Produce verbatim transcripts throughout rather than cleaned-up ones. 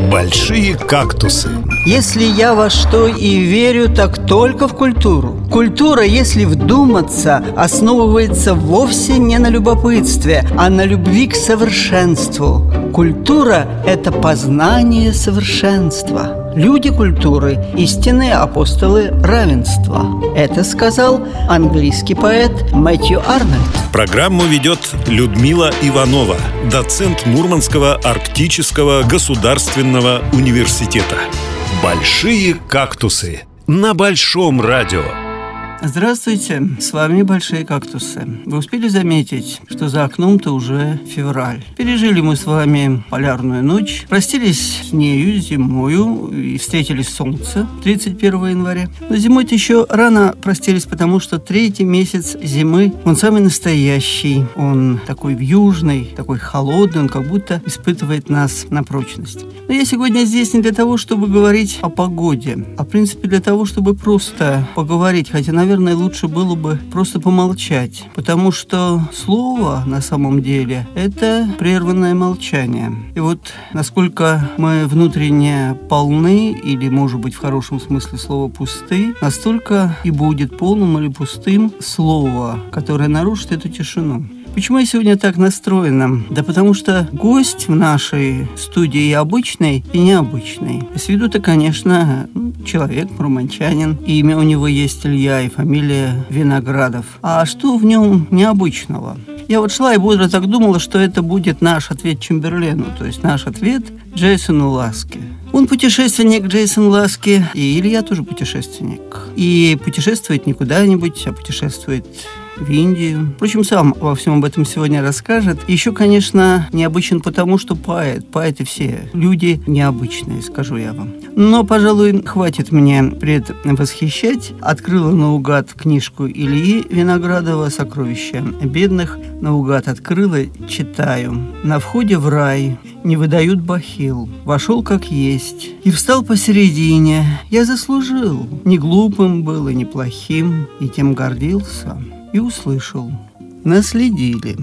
Большие кактусы. Если я во что и верю, так только в культуру. Культура, если вдуматься, основывается вовсе не на любопытстве, а на любви к совершенству. Культура – это познание совершенства. Люди культуры – истинные апостолы равенства. Это сказал английский поэт Мэтью Арнольд. Программу ведет Людмила Иванова, доцент Мурманского арктического государственного университета. Большие кактусы на Большом радио. Здравствуйте, с вами Большие кактусы. Вы успели заметить, что за окном-то уже февраль. Пережили мы с вами полярную ночь, простились с нею зимою и встретили солнце тридцать первого января. Но зимой-то еще рано простились, потому что третий месяц зимы, он самый настоящий. Он такой вьюжный, такой холодный, он как будто испытывает нас на прочность. Но я сегодня здесь не для того, чтобы говорить о погоде, а в принципе для того, чтобы просто поговорить, хотя, наверное, Наверное, лучше было бы просто помолчать, потому что слово на самом деле – это прерванное молчание. И вот насколько мы внутренне полны, или, может быть, в хорошем смысле слова пусты, настолько и будет полным или пустым слово, которое нарушит эту тишину. Почему я сегодня так настроена? Да потому что гость в нашей студии обычный и необычный. С виду-то, конечно, человек, мурманчанин. Имя у него есть Илья и фамилия Виноградов. А что в нем необычного? Я вот шла и бодро так думала, что это будет наш ответ Чемберлену, то есть наш ответ Джейсону Ласке. Он путешественник, Джейсон Ласки, и Илья тоже путешественник. И путешествует не куда-нибудь, а путешествует в Индию. Впрочем, сам во всем об этом сегодня расскажет. Еще, конечно, необычен потому, что поэт. Поэты все люди необычные, скажу я вам. Но, пожалуй, хватит мне предвосхищать. Открыла наугад книжку Ильи Виноградова «Сокровища бедных». Наугад открыла, читаю. На входе в рай не выдают бахил. Вошел как есть и встал посередине. Я заслужил. Не глупым был и не плохим, и тем гордился. И услышал. Наследили.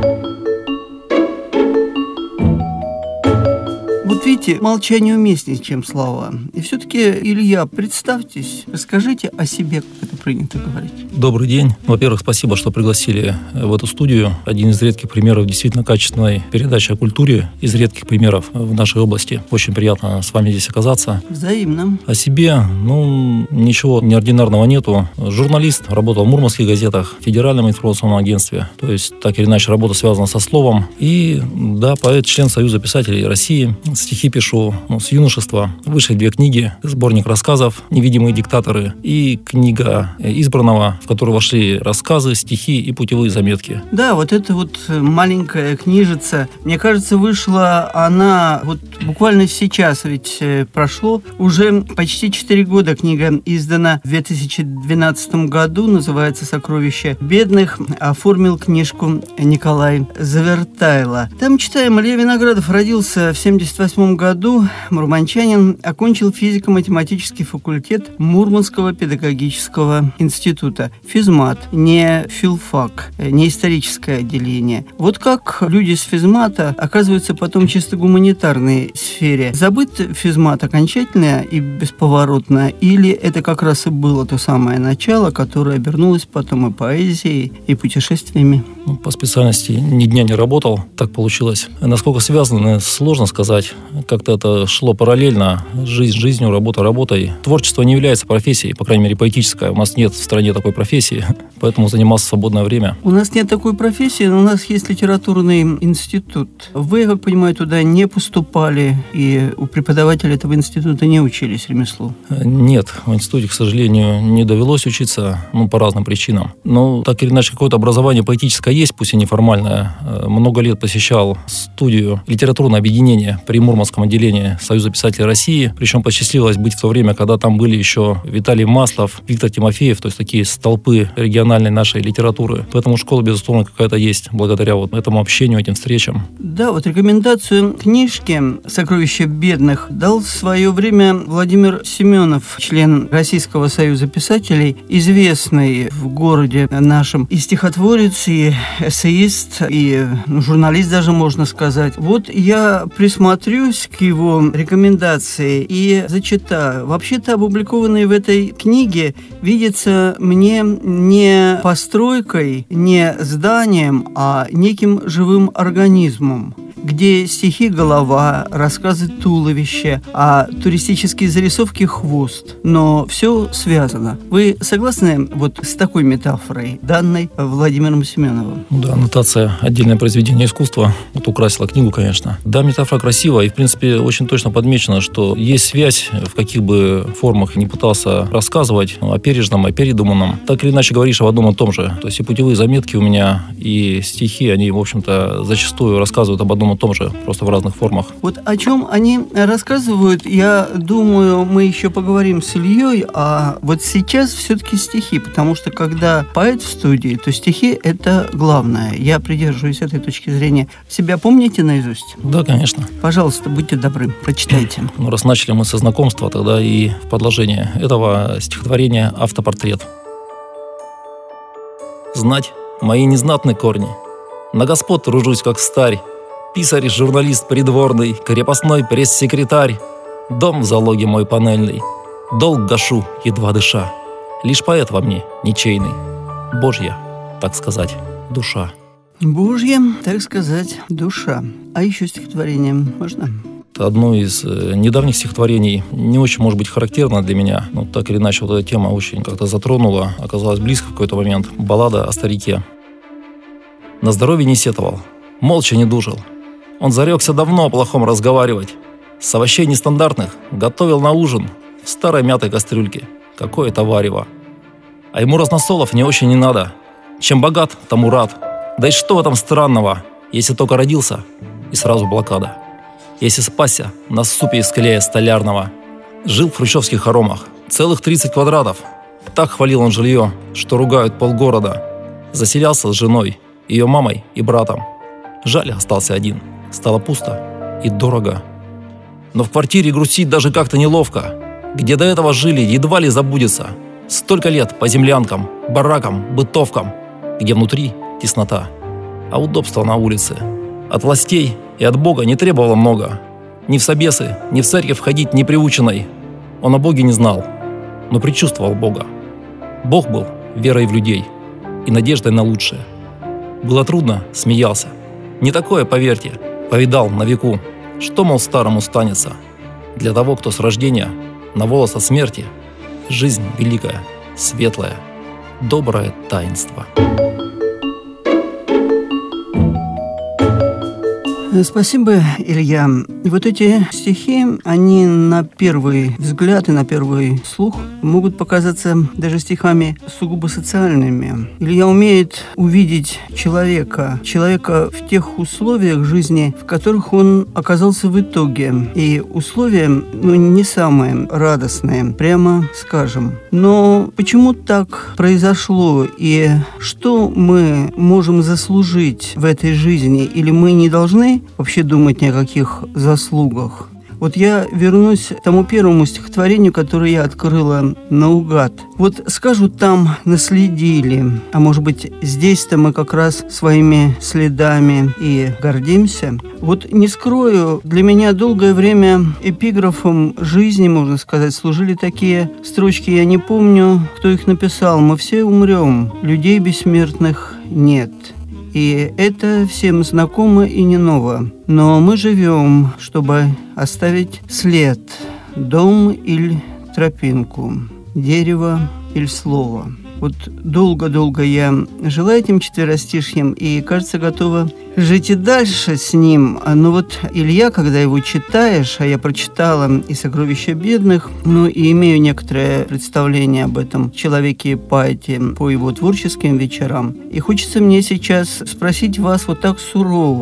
Вот видите, молчание уместнее, чем слова. И все-таки, Илья, представьтесь, расскажите о себе, как это принято говорить. Добрый день. Во-первых, спасибо, что пригласили в эту студию. Один из редких примеров действительно качественной передачи о культуре, из редких примеров в нашей области. Очень приятно с вами здесь оказаться. Взаимно. О себе, ну, ничего неординарного нету. Журналист, работал в мурманских газетах, в Федеральном информационном агентстве. То есть, так или иначе, работа связана со словом. И, да, поэт, член Союза писателей России. Стихи пишу ну, с юношества. Вышли две книги. Сборник рассказов «Невидимые диктаторы» и книга избранного, в которую вошли рассказы, стихи и путевые заметки. Да, вот эта вот маленькая книжица, мне кажется, вышла она вот буквально сейчас, ведь прошло уже почти четыре года. Книга издана в две тысячи двенадцатом году, называется «Сокровища бедных». Оформил книжку Николай Завертайло. Там читаем: Илья Виноградов родился в семьдесят восьмом году, мурманчанин, окончил физико-математический факультет Мурманского педагогического института. Физмат, не филфак, не историческое отделение. Вот как люди с физмата оказываются потом чисто гуманитарной сфере. Забыт физмат окончательно и бесповоротно, или это как раз и было то самое начало, которое обернулось потом и поэзией, и путешествиями? Ну, по специальности ни дня не работал, так получилось. Насколько связано, сложно сказать. Как-то это шло параллельно. Жизнь жизнью, работа работой. Творчество не является профессией, по крайней мере, поэтическое. У нас нет в стране такой профессии, поэтому занимался в свободное время. У нас нет такой профессии, но у нас есть литературный институт. Вы, я как понимаю, туда не поступали, и у преподавателя этого института не учились ремеслу? Нет, в институте, к сожалению, не довелось учиться, ну, по разным причинам. Но так или иначе, какое-то образование поэтическое есть, пусть и неформальное. Много лет посещал студию «Литературное объединение» при Мурманском отделении Союза писателей России. Причем посчастливилось быть в то время, когда там были еще Виталий Маслов, Виктор Тимофеев, то есть такие столпы региональной нашей литературы. Поэтому школа, безусловно, какая-то есть благодаря вот этому общению, этим встречам. Да, вот рекомендацию книжки «Сокровища бедных» дал в свое время Владимир Семенов, член Российского союза писателей, известный в городе нашем и стихотворец, и эссеист, и журналист даже, можно сказать. Вот я присмотрюсь к его рекомендации и зачитаю. Вообще-то опубликованные в этой книге видится мне не постройкой, не зданием, а неким живым организмом, где стихи — голова, рассказы — туловище, а туристические зарисовки — хвост. Но все связано. Вы согласны вот с такой метафорой, данной Владимиром Семеновым? Да, аннотация — отдельное произведение искусства. Вот украсила книгу, конечно. Да, метафора красивая, и, в принципе, очень точно подмечено, что есть связь, в каких бы формах не пытался рассказывать о пережитом, о передуманном. Так или иначе говоришь об одном и том же. То есть и путевые заметки у меня, и стихи, они, в общем-то, зачастую рассказывают об одном и том же, просто в разных формах. Вот о чем они рассказывают, я думаю, мы еще поговорим с Ильей, а вот сейчас все-таки стихи, потому что когда поэт в студии, то стихи — это главное. Я придерживаюсь этой точки зрения. Себя помните наизусть? Да, конечно. Пожалуйста, будьте добры, прочитайте. Ну, раз начали мы со знакомства, тогда и в продолжение этого стихотворения автопортрет. Знать мои незнатны корни, на господ тружусь, как старь, писарь, журналист придворный, крепостной пресс-секретарь, дом в залоге мой панельный, долг гашу, едва дыша. Лишь поэт во мне ничейный, Божья, так сказать, душа. Божья, так сказать, душа. А еще стихотворение можно? Одно из э, недавних стихотворений, не очень, может быть, характерно для меня, но так или иначе вот эта тема очень как-то затронула, оказалась близко в какой-то момент. Баллада о старике. На здоровье не сетовал, молча не дужил. Он зарекся давно о плохом разговаривать. С овощей нестандартных готовил на ужин в старой мятой кастрюльке какое-то варево. А ему разносолов не очень не надо. Чем богат, тому рад. Да и что в этом странного, если только родился и сразу блокада. Если спасся на супе из клея столярного. Жил в хрущевских хоромах, целых тридцать квадратов. Так хвалил он жилье, что ругают полгорода. Заселялся с женой, ее мамой и братом. Жаль, остался один. Стало пусто и дорого. Но в квартире грустить даже как-то неловко. Где до этого жили, едва ли забудется. Столько лет по землянкам, баракам, бытовкам, где внутри теснота, а удобства на улице. От властей и от Бога не требовало много. Ни в собесы, ни в церковь ходить не приученной. Он о Боге не знал, но предчувствовал Бога. Бог был верой в людей и надеждой на лучшее. Было трудно, смеялся. Не такое, поверьте, повидал на веку. Что, мол, старому станется? Для того, кто с рождения на волос от смерти, жизнь великая, светлая, доброе таинство. Спасибо, Илья. И вот эти стихи, они на первый взгляд и на первый слух могут показаться даже стихами сугубо социальными. Илья умеет увидеть человека, человека в тех условиях жизни, в которых он оказался в итоге. И условия, ну, не самые радостные, прямо скажем. Но почему так произошло и что мы можем заслужить в этой жизни? Или мы не должны вообще думать ни о каких заслугах? Вот я вернусь к тому первому стихотворению, которое я открыла наугад. Вот скажут, там наследили, а может быть, здесь-то мы как раз своими следами и гордимся. Вот не скрою, для меня долгое время эпиграфом жизни, можно сказать, служили такие строчки. Я не помню, кто их написал. Мы все умрем, людей бессмертных нет. И это всем знакомо и не ново. Но мы живем, чтобы оставить след, дом или тропинку, дерево или слово. Вот долго-долго я жила этим четверостишьем и, кажется, готова жить и дальше с ним. Но вот Илья, когда его читаешь, а я прочитала и «Сокровища бедных», ну и имею некоторое представление об этом человеке-поэте по его творческим вечерам. И хочется мне сейчас спросить вас вот так сурово.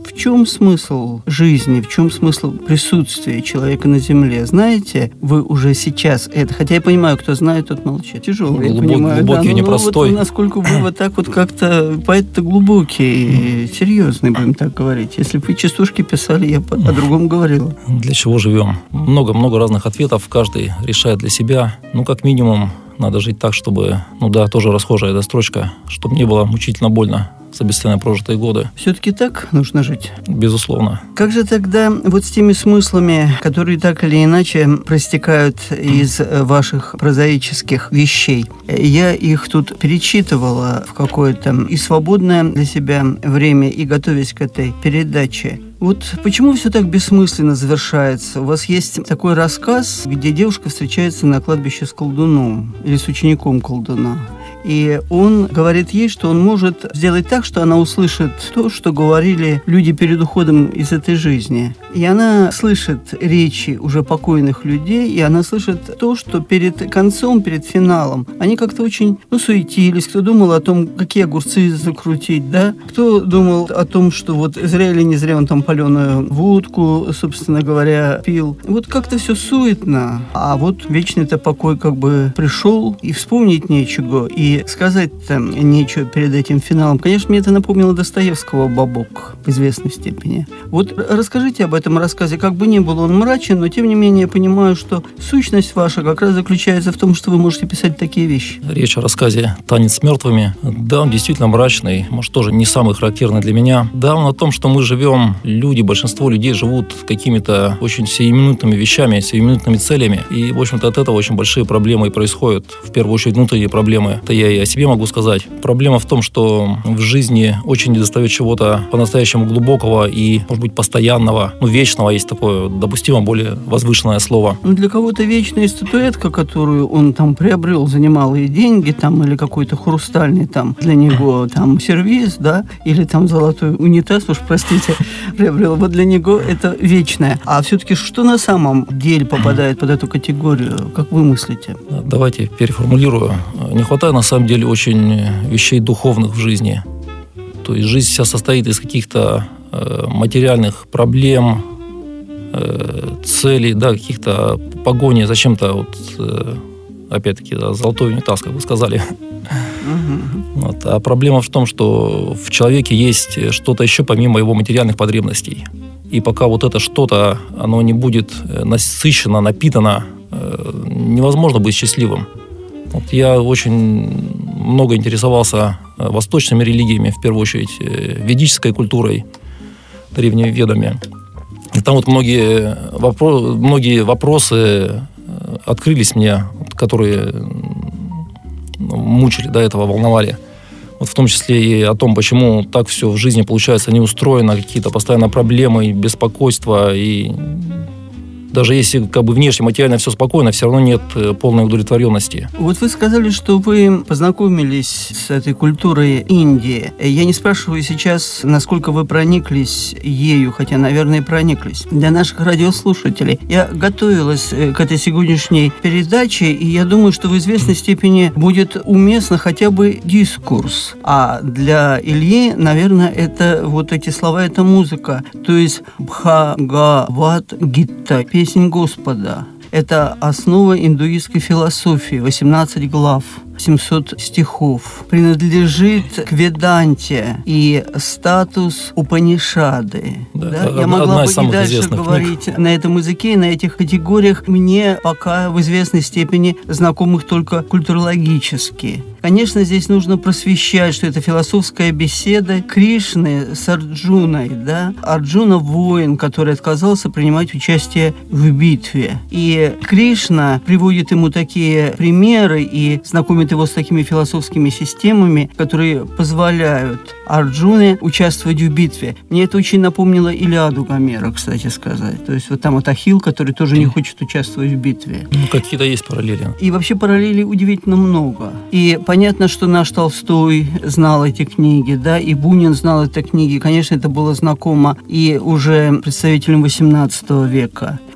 в чем смысл жизни, в чем смысл присутствия человека на земле? Знаете, вы уже сейчас это, хотя я понимаю, кто знает, тот молчит. Тяжелый, Глубок, я понимаю. Глубокий, да, непростой. Вот, насколько вы вот так вот как-то, поэт-то глубокий, серьезный, будем так говорить. Если бы вы частушки писали, я по- о другом говорила. Для чего живем? Много-много разных ответов, каждый решает для себя. Ну, как минимум, надо жить так, чтобы, ну да, тоже расхожая эта строчка, чтобы не было мучительно больно за бесценно прожитые годы. Все-таки так нужно жить? Безусловно. Как же тогда вот с теми смыслами, которые так или иначе проистекают из ваших прозаических вещей? Я их тут перечитывала в какое-то и свободное для себя время, и готовясь к этой передаче. Вот почему все так бессмысленно завершается? У вас есть такой рассказ, где девушка встречается на кладбище с колдуном или с учеником колдуна. И он говорит ей, что он может сделать так, что она услышит то, что говорили люди перед уходом из этой жизни. И она слышит речи уже покойных людей, и она слышит то, что перед концом, перед финалом они как-то очень, ну, суетились. Кто думал о том, какие огурцы закрутить, да? Кто думал о том, что вот зря или не зря он там паленую водку, собственно говоря, пил. Вот как-то все суетно. А вот вечный-то покой как бы пришел, и вспомнить нечего, и сказать-то нечего перед этим финалом. Конечно, мне это напомнило Достоевского «Бабок» в известной степени. Вот расскажите об этом рассказе. Как бы ни был он мрачен, но тем не менее я понимаю, что сущность ваша как раз заключается в том, что вы можете писать такие вещи. Речь о рассказе «Танец с мертвыми». Да, он действительно мрачный, может, тоже не самый характерный для меня. Да, он о том, что мы живем, люди, большинство людей живут какими-то очень сиюминутными вещами, сиюминутными целями. И, в общем-то, от этого очень большие проблемы и происходят. В первую очередь, внутренние проблемы. Это я и о себе могу сказать. Проблема в том, что в жизни очень недостает чего-то по-настоящему глубокого и, может быть, постоянного, ну, вечного, есть такое допустимо более возвышенное слово. Ну, для кого-то вечная статуэтка, которую он там приобрел за немалые деньги, там, или какой-то хрустальный там для него там сервиз, да, или там золотой унитаз, уж простите, приобрел. Вот для него это вечное. А все-таки что на самом деле попадает под эту категорию? Как вы мыслите? Давайте переформулирую. Не хватает на самом деле очень вещей духовных в жизни. То есть жизнь вся состоит из каких-то э, материальных проблем, э, целей, да, каких-то погони за чем-то, вот, э, опять-таки, да, золотой унитаз, как вы сказали. Uh-huh. Вот. А проблема в том, что в человеке есть что-то еще помимо его материальных потребностей. И пока вот это что-то, оно не будет насыщено, напитано, э, невозможно быть счастливым. Вот я очень много интересовался восточными религиями, в первую очередь ведической культурой, древними ведами. И там вот многие, вопро- многие вопросы открылись мне, которые мучили до этого, волновали. Вот в том числе и о том, почему так все в жизни получается неустроено, какие-то постоянно проблемы, беспокойства, и даже если как бы внешне материально все спокойно, все равно нет полной удовлетворенности. Вот вы сказали, что вы познакомились с этой культурой Индии. Я не спрашиваю сейчас, насколько вы прониклись ею, хотя, наверное, прониклись. Для наших радиослушателей. Я готовилась к этой сегодняшней передаче, и я думаю, что в известной степени будет уместно хотя бы дискурс. А для Ильи, наверное, это вот эти слова, это музыка. То есть Бхагавад-гита, песнь Господа. Это основа индуистской философии, восемнадцать глав, семьсот стихов. Принадлежит к Веданте и статус Упанишады. Да, да? одна, Я могла бы и дальше говорить книг. на этом языке, и на этих категориях. Мне пока в известной степени знакомых только культурологически. Конечно, здесь нужно просвещать, что это философская беседа Кришны с Арджуной. Да? Арджуна – воин, который отказался принимать участие в битве. И Кришна приводит ему такие примеры и знакомит его с такими философскими системами, которые позволяют Арджуне участвовать в битве. Мне это очень напомнило Илиаду Гомера, кстати сказать. То есть вот там вот Ахилл, который тоже не хочет участвовать в битве. Ну, какие-то есть параллели. И вообще параллелей удивительно много. И понятно, что наш Толстой знал эти книги, да, и Бунин знал эти книги. Конечно, это было знакомо и уже представителям восемнадцатого века.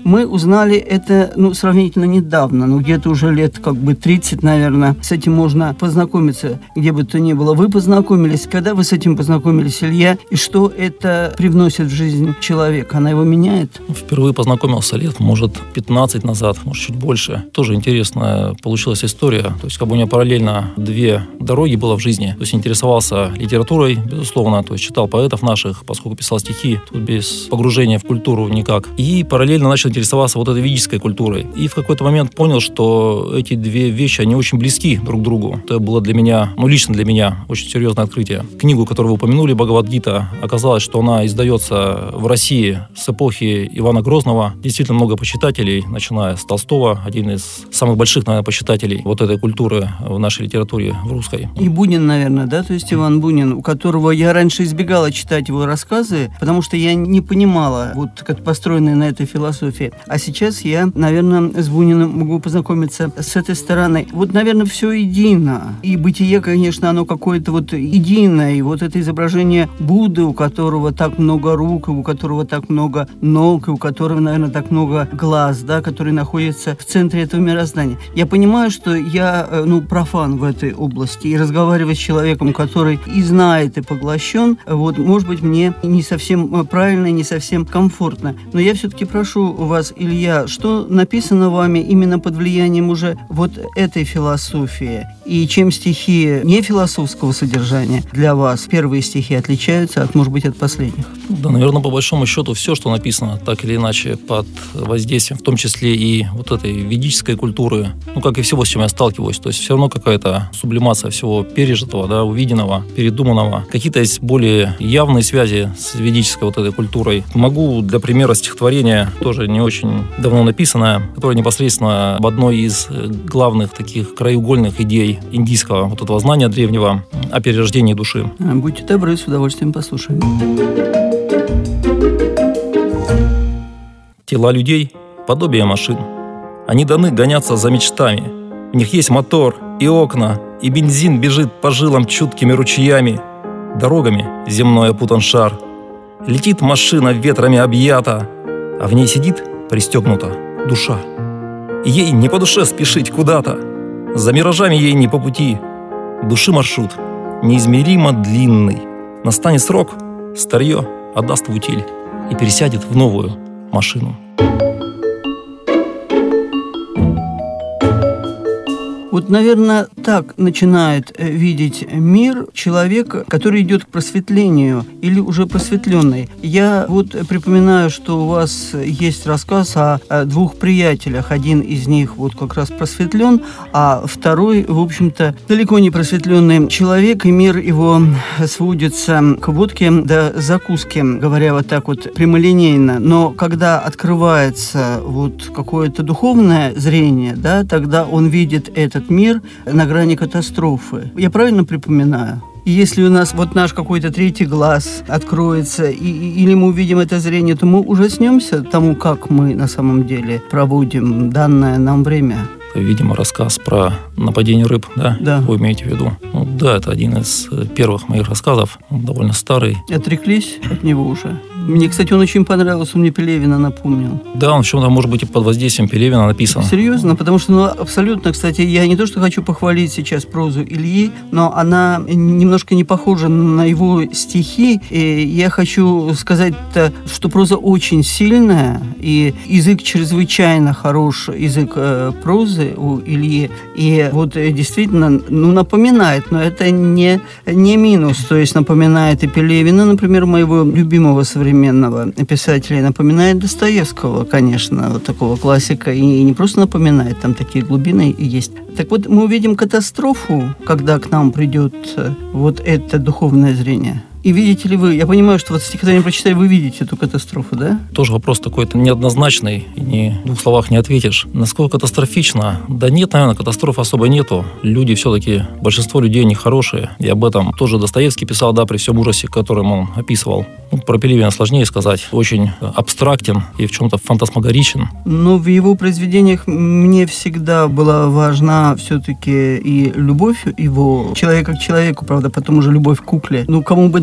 Мы узнали это, ну, сравнительно недавно, ну, где-то уже лет как бы тридцать, наверное. С этим можно познакомиться, где бы то ни было. Вы познакомились. Когда вы с этим познакомились, Илья? И что это привносит в жизнь человека? Она его меняет? Впервые познакомился лет, может, пятнадцать назад, может, чуть больше. Тоже интересная получилась история. То есть, как бы у меня параллельно две дороги было в жизни. То есть, интересовался литературой, безусловно, то есть, читал поэтов наших, поскольку писал стихи, тут без погружения в культуру никак. И параллельно начал интересоваться вот этой ведической культурой. И в какой-то момент понял, что эти две вещи, они очень близки друг к другу. Это было для меня, ну, лично для меня, очень серьезное открытие. Книгу, которую вы упомянули, «Бхагавад-гита», оказалось, что она издается в России с эпохи Ивана Грозного. Действительно много почитателей, начиная с Толстого, один из самых больших, наверное, почитателей вот этой культуры в нашей литературе, в русской. И Бунин, наверное, да? То есть Иван Бунин, у которого я раньше избегала читать его рассказы, потому что я не понимала, вот как построенные на этой философии. А сейчас я, наверное, с Буниным могу познакомиться с этой стороны. Вот, наверное, все едино. И бытие, конечно, оно какое-то вот единое. И вот это изображение Будды, у которого так много рук, у которого так много ног, и у которого, наверное, так много глаз, да, который находится в центре этого мироздания. Я понимаю, что я, ну, профан в этой области, и разговаривать с человеком, который и знает, и поглощен, вот, может быть, мне не совсем правильно, не совсем комфортно. Но я все-таки прошу вас, Илья, что написано вами именно под влиянием уже вот этой философии? И чем стихи не философского содержания для вас, первые стихи, отличаются от, может быть, от последних? Да, наверное, по большому счету, все, что написано, так или иначе, под воздействием, в том числе и вот этой ведической культуры, ну, как и всего, с чем я сталкиваюсь, то есть все равно какая-то сублимация всего пережитого, да, увиденного, передуманного. Какие-то есть более явные связи с ведической вот этой культурой. Могу для примера стихотворения, тоже не очень давно написанное, которое непосредственно об одной из главных таких краеугольных идей индийского вот этого знания древнего о перерождении души. Будьте добры, с удовольствием послушаем. Тела людей – подобие машин. Они даны гоняться за мечтами. В них есть мотор и окна, и бензин бежит по жилам чуткими ручьями. Дорогами земной опутан шар. Летит машина ветрами объята, а в ней сидит пристегнута душа. И ей не по душе спешить куда-то, за миражами ей не по пути. Души маршрут неизмеримо длинный. Настанет срок, старье отдаст в утиль и пересядет в новую машину. Вот, наверное, так начинает видеть мир человек, который идет к просветлению или уже просветленный. Я вот припоминаю, что у вас есть рассказ о двух приятелях. Один из них вот как раз просветлен, а второй, в общем-то, далеко не просветленный человек, и мир его сводится к водке до закуски, говоря вот так вот прямолинейно. Но когда открывается вот какое-то духовное зрение, да, тогда он видит этот мир на грани катастрофы. Я правильно припоминаю? И если у нас вот наш какой-то третий глаз откроется, и, или мы увидим это зрение, то мы ужаснемся тому, как мы на самом деле проводим данное нам время. Видимо, рассказ про нападение рыб, да? Да. Вы имеете в виду? Ну, да, это один из первых моих рассказов, он довольно старый. Отреклись от него уже? Мне, кстати, он очень понравился, он мне Пелевина напомнил. Да, он в чем-то, может быть, и под воздействием Пелевина написан. Серьезно? Потому что, ну, абсолютно, кстати, я не то, что хочу похвалить сейчас прозу Ильи, но она немножко не похожа на его стихи. И я хочу сказать-то, что проза очень сильная, и язык чрезвычайно хорош, язык э, прозы у Ильи. И вот э, действительно, ну, напоминает, но это не, не минус. То есть напоминает и Пелевина, например, моего любимого современника, современного писателя, напоминает Достоевского, конечно, вот такого классика, и не просто напоминает, там такие глубины есть. Так вот, мы увидим катастрофу, когда к нам придет вот это духовное зрение. И видите ли вы, я понимаю, что вот стихотворение прочитали, вы видите эту катастрофу, да? Тоже вопрос такой-то неоднозначный, и ни в двух словах не ответишь. Насколько катастрофично? Да нет, наверное, катастроф особо нету. Люди все-таки, большинство людей не хорошие. И об этом тоже Достоевский писал, да, при всем ужасе, которым он описывал. Ну, про Пелевина сложнее сказать. Очень абстрактен и в чем-то фантасмагоричен. Но в его произведениях мне всегда была важна все-таки и любовь его, человека к человеку, правда, потом уже любовь к кукле. Ну, кому бы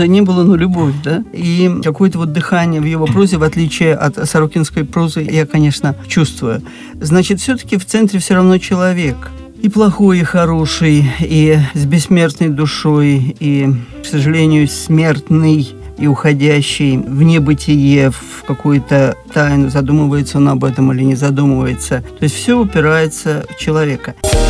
года не было, но любовь, да? И какое-то вот дыхание в его прозе, в отличие от сорокинской прозы, я, конечно, чувствую. Значит, все-таки в центре все равно человек. И плохой, и хороший, и с бессмертной душой, и, к сожалению, смертный и уходящий в небытие, в какую-то тайну, задумывается он об этом или не задумывается. То есть все упирается в человека.